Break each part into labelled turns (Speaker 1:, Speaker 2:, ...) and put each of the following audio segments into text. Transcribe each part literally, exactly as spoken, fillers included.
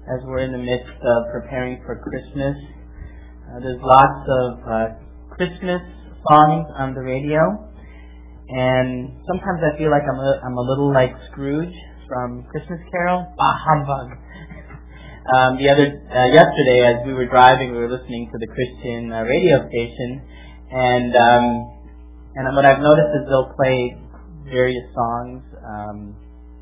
Speaker 1: as we're in the midst of preparing for Christmas. Uh, there's lots of uh, Christmas songs on the radio, and sometimes I feel like I'm a, I'm a little like Scrooge from Christmas Carol. Bah humbug. um, the other uh, yesterday, as we were driving, we were listening to the Christian uh, radio station, and um, and what I've noticed is they'll play various songs, um,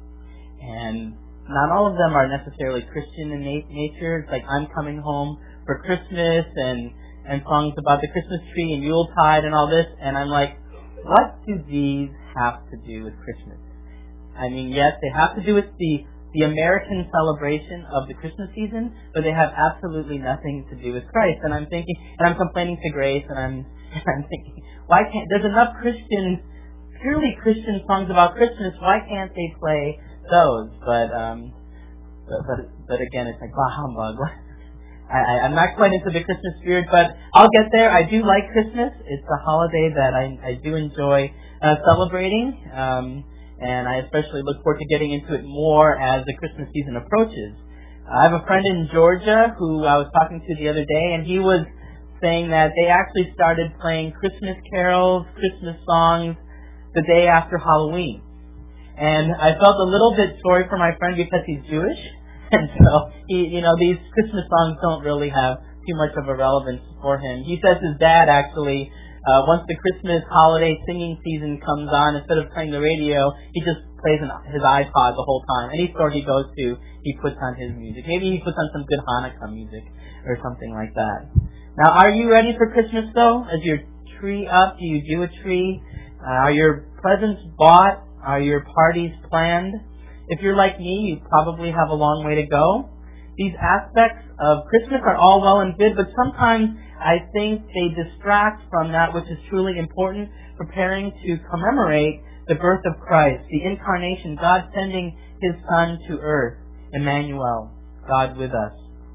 Speaker 1: and not all of them are necessarily Christian in na- nature. It's like I'm coming home for Christmas, and and songs about the Christmas tree and Yuletide and all this, and I'm like, what do these have to do with Christmas? I mean, yes, they have to do with the the American celebration of the Christmas season, but they have absolutely nothing to do with Christ. And I'm thinking, and I'm complaining to Grace, and I'm I'm thinking, why can't there's enough Christian, purely Christian songs about Christmas? Why can't they play those? But um, but but, but again, it's like bah humbug. I, I, I'm not quite into the Christmas spirit, but I'll get there. I do like Christmas. It's a holiday that I, I do enjoy uh, celebrating, um, and I especially look forward to getting into it more as the Christmas season approaches. I have a friend in Georgia who I was talking to the other day, and he was saying that they actually started playing Christmas carols, Christmas songs, the day after Halloween. And I felt a little bit sorry for my friend because he's Jewish. And so, he, you know, these Christmas songs don't really have too much of a relevance for him. He says his dad actually, uh, once the Christmas holiday singing season comes on, instead of playing the radio, he just plays an, his iPod the whole time. Any store he goes to, he puts on his music. Maybe he puts on some good Hanukkah music or something like that. Now, are you ready for Christmas, though? Is your tree up? Do you do a tree? Uh, are your presents bought? Are your parties planned? If you're like me, you probably have a long way to go. These aspects of Christmas are all well and good, but sometimes I think they distract from that which is truly important, preparing to commemorate the birth of Christ, the incarnation, God sending His Son to earth, Emmanuel, God with us.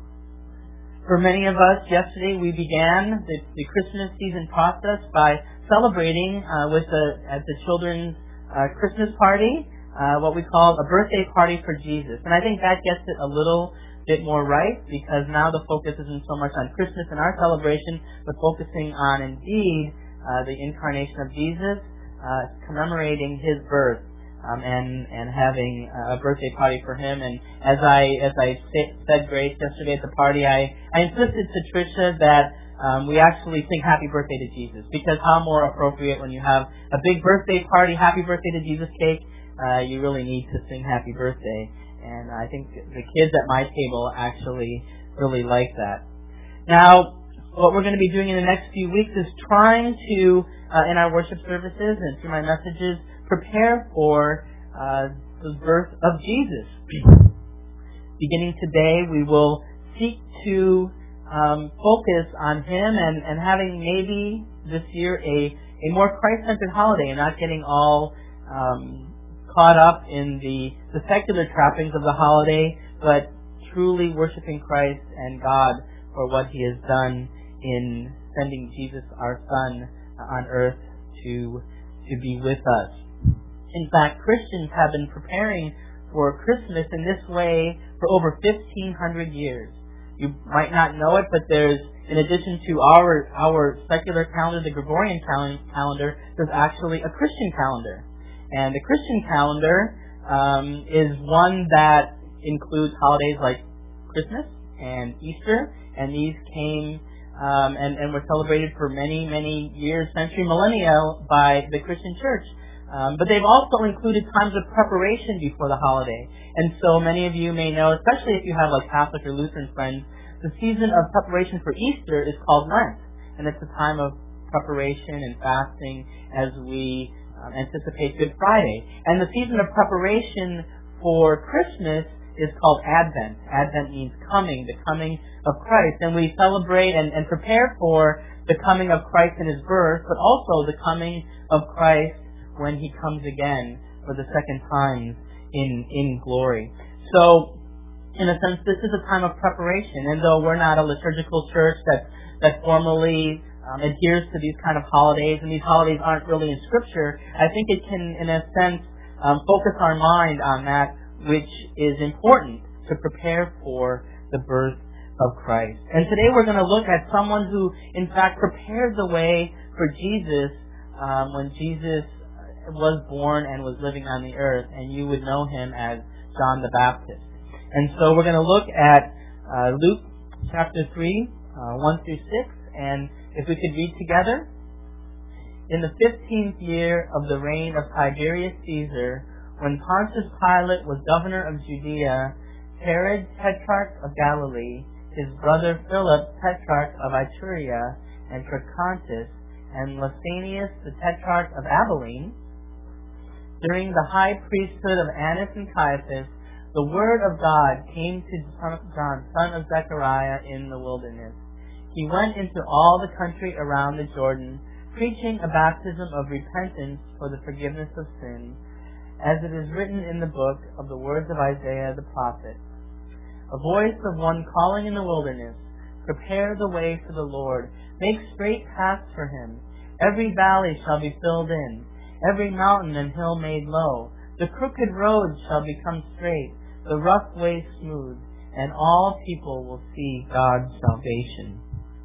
Speaker 1: For many of us, yesterday we began the, the Christmas season process by celebrating uh, with the, at the children's uh, Christmas party, Uh, what we call a birthday party for Jesus. And I think that gets it a little bit more right, because now the focus isn't so much on Christmas and our celebration, but focusing on, indeed, uh, the incarnation of Jesus, uh, commemorating His birth, um, and and having a birthday party for Him. And as I as I said, Grace, yesterday at the party, I, I insisted to Tricia that um, we actually sing Happy Birthday to Jesus, because how more appropriate when you have a big birthday party, Happy Birthday to Jesus cake. Uh, you really need to sing Happy Birthday. And I think the kids at my table actually really like that. Now, what we're going to be doing in the next few weeks is trying to, uh, in our worship services and through my messages, prepare for uh, the birth of Jesus. Beginning today, we will seek to um, focus on Him and, and having maybe this year a, a more Christ-centered holiday and not getting all Um, caught up in the, the secular trappings of the holiday, but truly worshiping Christ and God for what He has done in sending Jesus, our Son, on earth to to be with us. In fact, Christians have been preparing for Christmas in this way for over fifteen hundred years. You might not know it, but there's, in addition to our our secular calendar, the Gregorian cal- calendar, there's actually a Christian calendar. And the Christian calendar um, is one that includes holidays like Christmas and Easter, and these came um, and, and were celebrated for many, many years, century, millennia by the Christian church. Um, but they've also included times of preparation before the holiday. And so many of you may know, especially if you have like Catholic or Lutheran friends, the season of preparation for Easter is called Lent. And it's a time of preparation and fasting as we Um, anticipate Good Friday. And the season of preparation for Christmas is called Advent. Advent means coming, the coming of Christ. And we celebrate and, and prepare for the coming of Christ in His birth, but also the coming of Christ when He comes again for the second time in, in glory. So, in a sense, this is a time of preparation. And though we're not a liturgical church that, that formally Um, adheres to these kind of holidays, and these holidays aren't really in Scripture, I think it can, in a sense, um, focus our mind on that which is important to prepare for the birth of Christ. And today we're going to look at someone who, in fact, prepared the way for Jesus um, when Jesus was born and was living on the earth, and you would know him as John the Baptist. And so we're going to look at uh, Luke chapter three, uh, one through six, and if we could read together. In the fifteenth year of the reign of Tiberius Caesar, when Pontius Pilate was governor of Judea, Herod, tetrarch of Galilee, his brother Philip, tetrarch of Iturea and Trachonitis, and Lysanias, the tetrarch of Abilene, during the high priesthood of Annas and Caiaphas, the word of God came to John, son of Zechariah, in the wilderness. He went into all the country around the Jordan, preaching a baptism of repentance for the forgiveness of sins, as it is written in the book of the words of Isaiah the prophet. A voice of one calling in the wilderness, prepare the way for the Lord, make straight paths for him. Every valley shall be filled in, every mountain and hill made low. The crooked roads shall become straight, the rough way smooth, and all people will see God's salvation.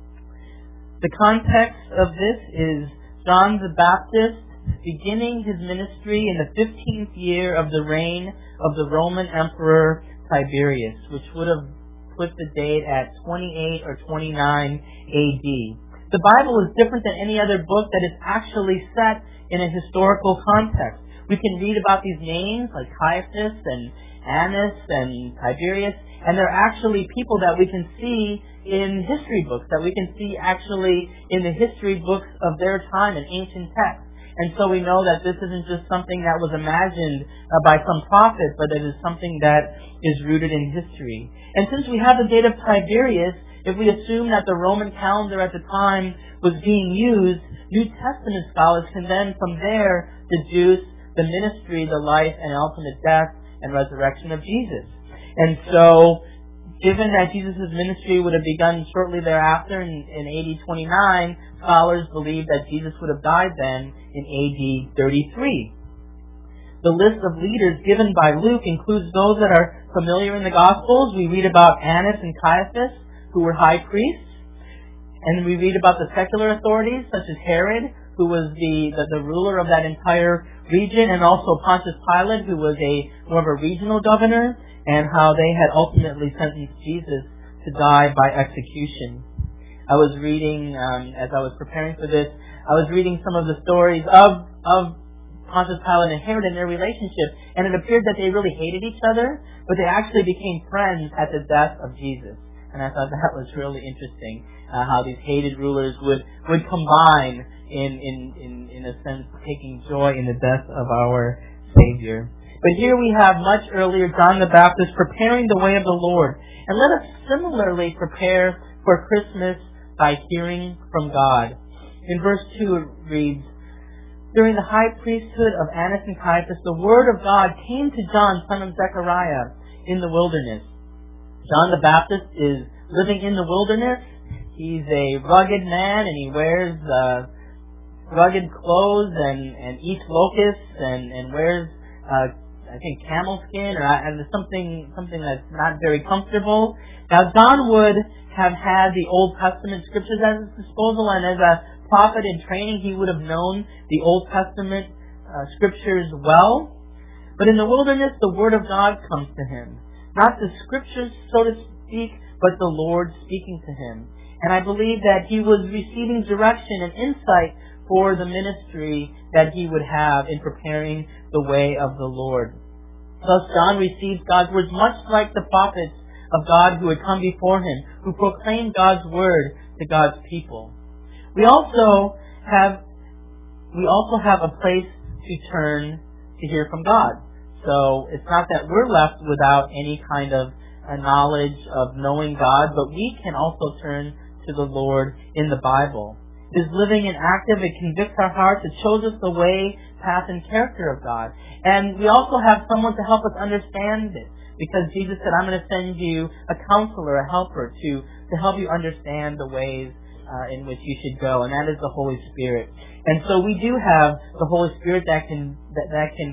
Speaker 1: The context of this is John the Baptist beginning his ministry in the fifteenth year of the reign of the Roman Emperor Tiberius, which would have put the date at twenty-eight or twenty-nine A D. The Bible is different than any other book that is actually set in a historical context. We can read about these names like Caiaphas and Annas and Tiberius, and they're actually people that we can see in history books, that we can see actually in the history books of their time in ancient texts. And so we know that this isn't just something that was imagined uh, by some prophet, but it is something that is rooted in history. And since we have the date of Tiberius, if we assume that the Roman calendar at the time was being used, New Testament scholars can then from there deduce the ministry, the life, and ultimate death and resurrection of Jesus. And so, given that Jesus' ministry would have begun shortly thereafter in, in A D twenty-nine, scholars believe that Jesus would have died then in A D thirty-three. The list of leaders given by Luke includes those that are familiar in the Gospels. We read about Annas and Caiaphas, who were high priests. And we read about the secular authorities, such as Herod, who was the, the, the ruler of that entire region, and also Pontius Pilate, who was a more of a regional governor, and how they had ultimately sentenced Jesus to die by execution. I was reading, um, as I was preparing for this, I was reading some of the stories of, of Pontius Pilate and Herod and their relationship, and it appeared that they really hated each other, but they actually became friends at the death of Jesus. And I thought that was really interesting, uh, how these hated rulers would, would combine in, in, in, in a sense, taking joy in the death of our Savior. But here we have much earlier John the Baptist preparing the way of the Lord. And let us similarly prepare for Christmas by hearing from God. In verse two it reads, during the high priesthood of Annas and Caiaphas, the word of God came to John, son of Zechariah, in the wilderness. John the Baptist is living in the wilderness. He's a rugged man, and he wears uh, rugged clothes and, and eats locusts and, and wears uh, I think camel skin or and something something that's not very comfortable. Now John would have had the Old Testament scriptures at his disposal, and as a prophet in training, he would have known the Old Testament uh, scriptures well. But in the wilderness, the Word of God comes to him. Not the scriptures, so to speak, but the Lord speaking to him. And I believe that he was receiving direction and insight for the ministry that he would have in preparing the way of the Lord. Thus John received God's words much like the prophets of God who had come before him, who proclaimed God's word to God's people. We also have we also have a place to turn to hear from God. So it's not that we're left without any kind of a knowledge of knowing God, but we can also turn to the Lord in the Bible. It is living and active. It convicts our hearts. It shows us the way, path, and character of God. And we also have someone to help us understand it, because Jesus said, I'm going to send you a counselor, a helper, to, to help you understand the ways uh, in which you should go, and that is the Holy Spirit. And so we do have the Holy Spirit that can that, that can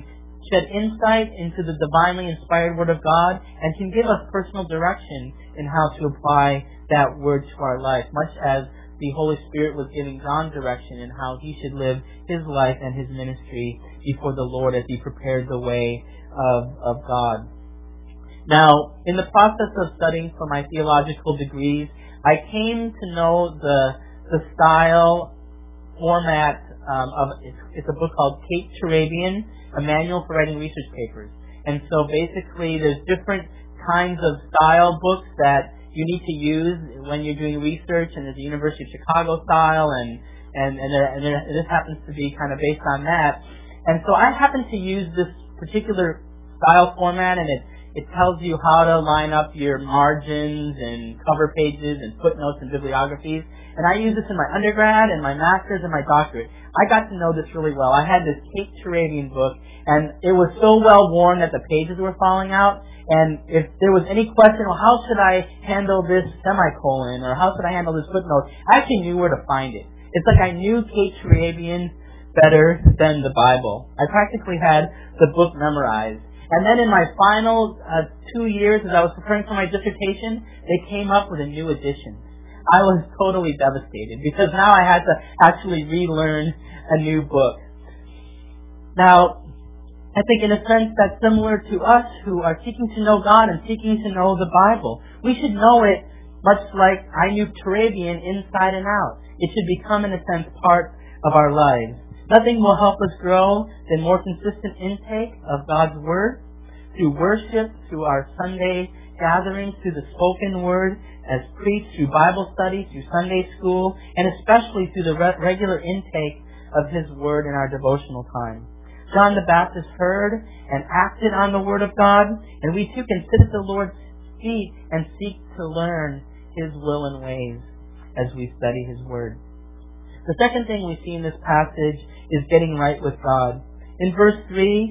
Speaker 1: shed insight into the divinely inspired Word of God, and can give us personal direction in how to apply that Word to our life, much as the Holy Spirit was giving John direction in how he should live his life and his ministry before the Lord as he prepared the way of, of God. Now, in the process of studying for my theological degrees, I came to know the the style, format um, of it's, it's a book called Kate Turabian, a manual for writing research papers. And so basically, there's different kinds of style books that you need to use when you're doing research, and there's a University of Chicago style, and and and, there, and, there, and this happens to be kind of based on that. And so I happen to use this particular style format, and it it tells you how to line up your margins and cover pages and footnotes and bibliographies. And I use this in my undergrad and my master's and my doctorate. I got to know this really well. I had this Kate Turabian book, and it was so well worn that the pages were falling out. And if there was any question, well, how should I handle this semicolon, or how should I handle this footnote, I actually knew where to find it. It's like I knew Kate Turabian better than the Bible. I practically had the book memorized. And then in my final uh, two years, as I was preparing for my dissertation, they came up with a new edition. I was totally devastated because now I had to actually relearn a new book. Now, I think in a sense that's similar to us who are seeking to know God and seeking to know the Bible. We should know it much like I knew Turabian inside and out. It should become, in a sense, part of our lives. Nothing will help us grow than more consistent intake of God's Word through worship, through our Sunday gatherings, through the spoken Word as preached, through Bible study, through Sunday school, and especially through the re- regular intake of His Word in our devotional time. John the Baptist heard and acted on the Word of God, and we too can sit at the Lord's feet and seek to learn His will and ways as we study His Word. The second thing we see in this passage is getting right with God. In verse three,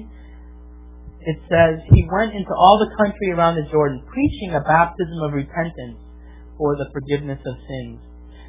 Speaker 1: it says, He went into all the country around the Jordan, preaching a baptism of repentance for the forgiveness of sins.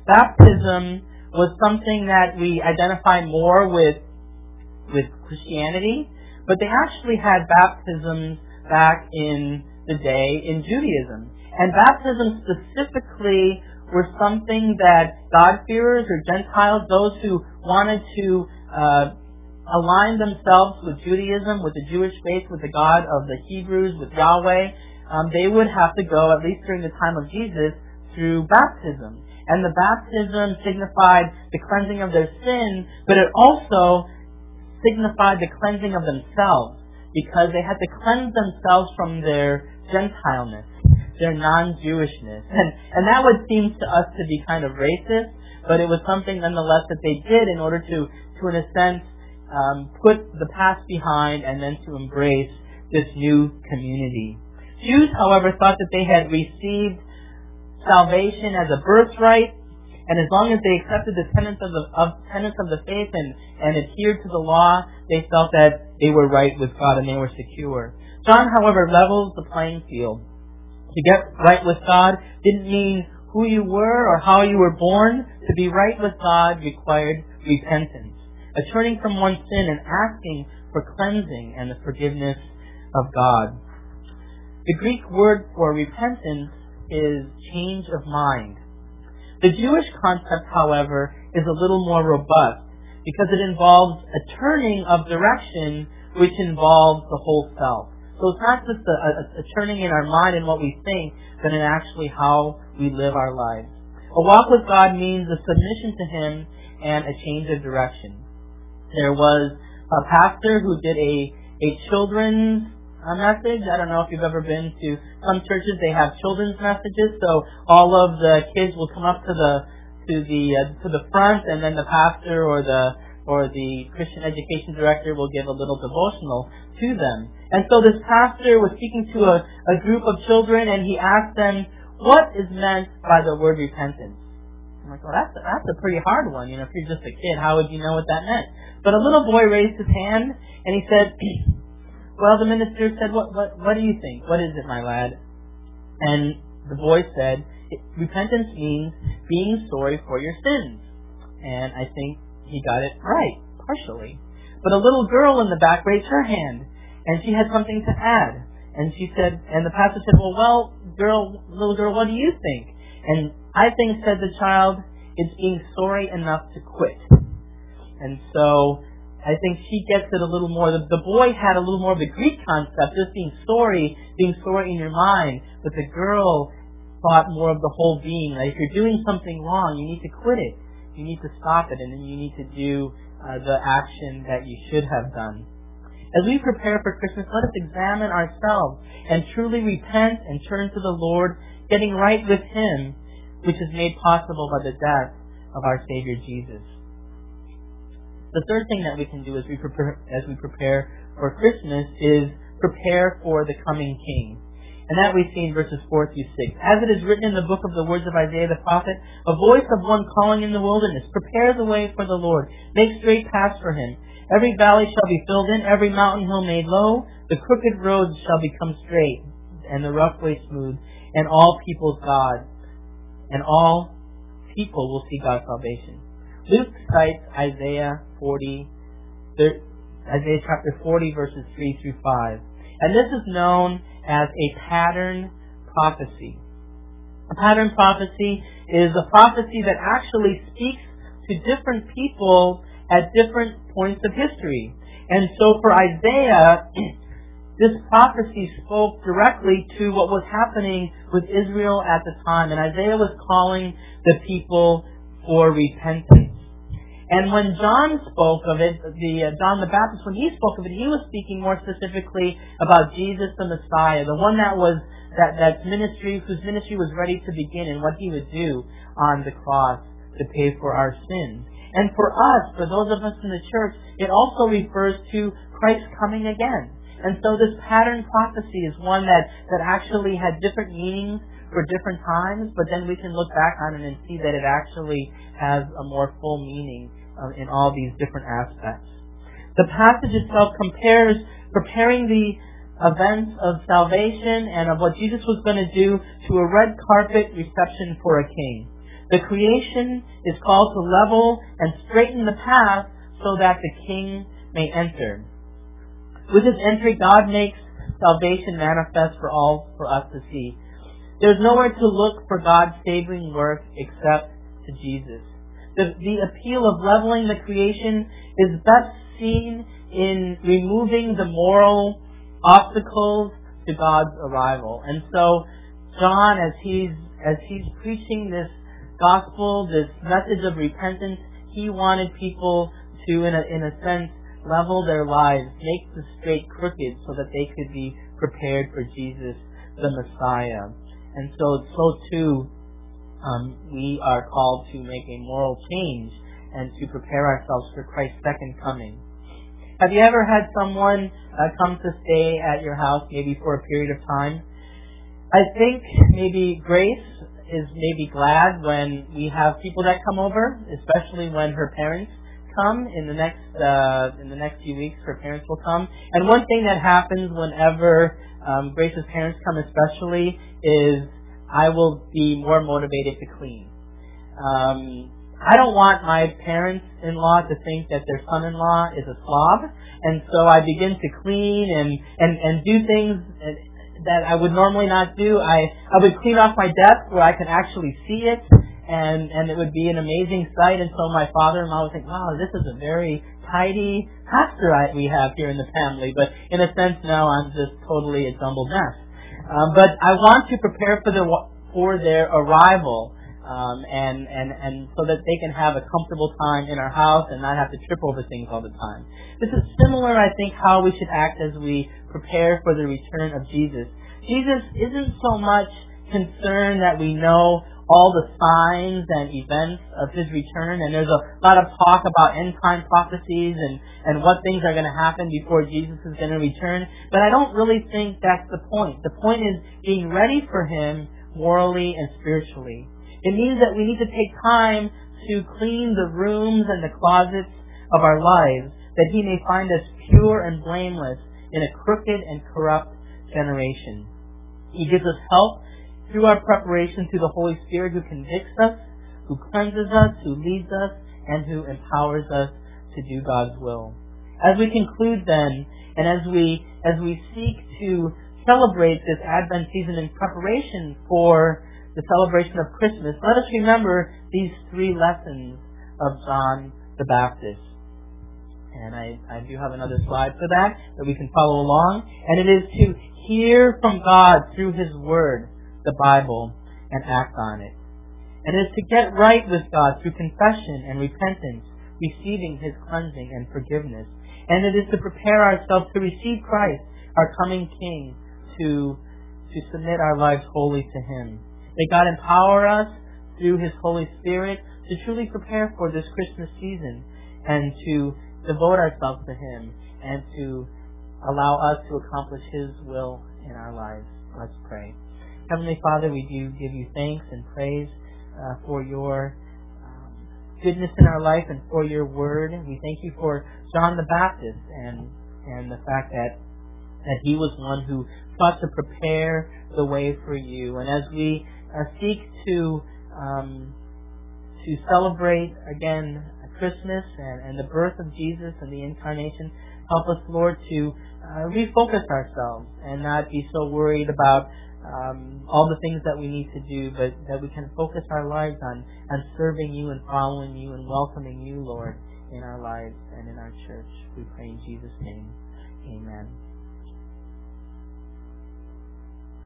Speaker 1: Baptism was something that we identify more with, with Christianity, but they actually had baptisms back in the day in Judaism. And baptism specifically were something that God-fearers or Gentiles, those who wanted to uh, align themselves with Judaism, with the Jewish faith, with the God of the Hebrews, with Yahweh, um, they would have to go, at least during the time of Jesus, through baptism. And the baptism signified the cleansing of their sin, but it also signified the cleansing of themselves, because they had to cleanse themselves from their Gentileness, their non-Jewishness. And, and that would seem to us to be kind of racist, but it was something nonetheless that they did in order to, to in a sense, um, put the past behind and then to embrace this new community. Jews, however, thought that they had received salvation as a birthright, and as long as they accepted the tenets of the, of, tenets of the faith and, and adhered to the law, they felt that they were right with God and they were secure. John, however, levels the playing field. To get right with God didn't mean who you were or how you were born. To be right with God required repentance, a turning from one's sin and asking for cleansing and the forgiveness of God. The Greek word for repentance is change of mind. The Jewish concept, however, is a little more robust because it involves a turning of direction which involves the whole self. So it's not just a, a, a turning in our mind and what we think, but in actually how we live our lives. A walk with God means a submission to Him and a change of direction. There was a pastor who did a, a children's uh, message. I don't know if you've ever been to some churches. They have children's messages, so all of the kids will come up to the to the uh, to the front, and then the pastor or the or the Christian education director will give a little devotional to them. And so this pastor was speaking to a, a group of children, and he asked them, what is meant by the word repentance? I'm like, well, that's a, that's a pretty hard one. You know, if you're just a kid, how would you know what that meant? But a little boy raised his hand, and he said, well, the minister said, what, what, what do you think? What is it, my lad? And the boy said, repentance means being sorry for your sins. And I think he got it right, partially. But a little girl in the back raised her hand, and she had something to add. And she said, and the pastor said, well, well, girl, little girl, what do you think? And I think, said the child, it's being sorry enough to quit. And so I think she gets it a little more. The, the boy had a little more of the Greek concept, just being sorry, being sorry in your mind. But the girl thought more of the whole being. Like, if you're doing something wrong, you need to quit it. You need to stop it, and then you need to do uh, the action that you should have done. As we prepare for Christmas, let us examine ourselves and truly repent and turn to the Lord, getting right with Him, which is made possible by the death of our Savior Jesus. The third thing that we can do as we prepare, as we prepare for Christmas is prepare for the coming King. And that we see in verses four through six. As it is written in the book of the words of Isaiah the prophet, a voice of one calling in the wilderness, prepare the way for the Lord, make straight paths for Him. Every valley shall be filled in, every mountain hill made low, the crooked roads shall become straight, and the rough way smooth, and all people's God, and all people will see God's salvation. Luke cites Isaiah forty, Isaiah chapter forty, verses three through five. And this is known as a pattern prophecy. A pattern prophecy is a prophecy that actually speaks to different people at different points of history. And so for Isaiah, this prophecy spoke directly to what was happening with Israel at the time. And Isaiah was calling the people for repentance. And when John spoke of it, the uh, John the Baptist, when he spoke of it, he was speaking more specifically about Jesus the Messiah, the one that was that that ministry, whose ministry was ready to begin, and what He would do on the cross to pay for our sins. And for us, for those of us in the church, it also refers to Christ coming again. And so this pattern prophecy is one that that actually had different meanings for different times, but then we can look back on it and see that it actually has a more full meaning uh, in all these different aspects. The passage itself compares preparing the events of salvation and of what Jesus was going to do to a red carpet reception for a king. The creation is called to level and straighten the path so that the king may enter. With His entry, God makes salvation manifest for all for us to see. There's nowhere to look for God's saving work except to Jesus. The, the appeal of leveling the creation is best seen in removing the moral obstacles to God's arrival. And so John, as he's as he's preaching this gospel, this message of repentance, he wanted people to, in a in a sense, level their lives, make the straight crooked, so that they could be prepared for Jesus the Messiah. And so, so too, um, we are called to make a moral change and to prepare ourselves for Christ's second coming. Have you ever had someone uh, come to stay at your house, maybe for a period of time? I think maybe Grace is maybe glad when we have people that come over, especially when her parents come in the next uh, in the next few weeks. Her parents will come, and one thing that happens whenever um, Grace's parents come, especially, is I will be more motivated to clean. Um, I don't want my parents-in-law to think that their son-in-law is a slob, and so I begin to clean and and and do things that I would normally not do. I I would clean off my desk where I can actually see it. And and it would be an amazing sight. And so my father-in-law would think, wow, this is a very tidy pastor I, we have here in the family. But in a sense, now I'm just totally a jumbled mess. Um, but I want to prepare for, the, for their arrival um, and, and, and so that they can have a comfortable time in our house and not have to trip over things all the time. This is similar, I think, how we should act as we prepare for the return of Jesus. Jesus isn't so much concerned that we know all the signs and events of His return, and there's a lot of talk about end-time prophecies and, and what things are going to happen before Jesus is going to return, but I don't really think that's the point. The point is being ready for Him morally and spiritually. It means that we need to take time to clean the rooms and the closets of our lives, that He may find us pure and blameless in a crooked and corrupt generation. He gives us help through our preparation through the Holy Spirit, who convicts us, who cleanses us, who leads us, and who empowers us to do God's will. As we conclude then, and as we as we seek to celebrate this Advent season in preparation for the celebration of Christmas, let us remember these three lessons of John the Baptist. And I, I do have another slide for that, that we can follow along. And it is to hear from God through His Word, the Bible, and act on it. And it is to get right with God through confession and repentance, receiving His cleansing and forgiveness. And it is to prepare ourselves to receive Christ, our coming King, to, to submit our lives wholly to Him. May God empower us through His Holy Spirit to truly prepare for this Christmas season and to devote ourselves to Him and to allow us to accomplish His will in our lives. Let's pray. Heavenly Father, we do give You thanks and praise uh, for Your um, goodness in our life and for Your Word. We thank You for John the Baptist and and the fact that that he was one who sought to prepare the way for You. And as we uh, seek to um, to celebrate again Christmas and, and the birth of Jesus and the Incarnation, help us, Lord, to uh, refocus ourselves and not be so worried about um, all the things that we need to do, but that we can focus our lives on, on serving You and following You and welcoming You, Lord, in our lives and in our church. We pray in Jesus' name. Amen.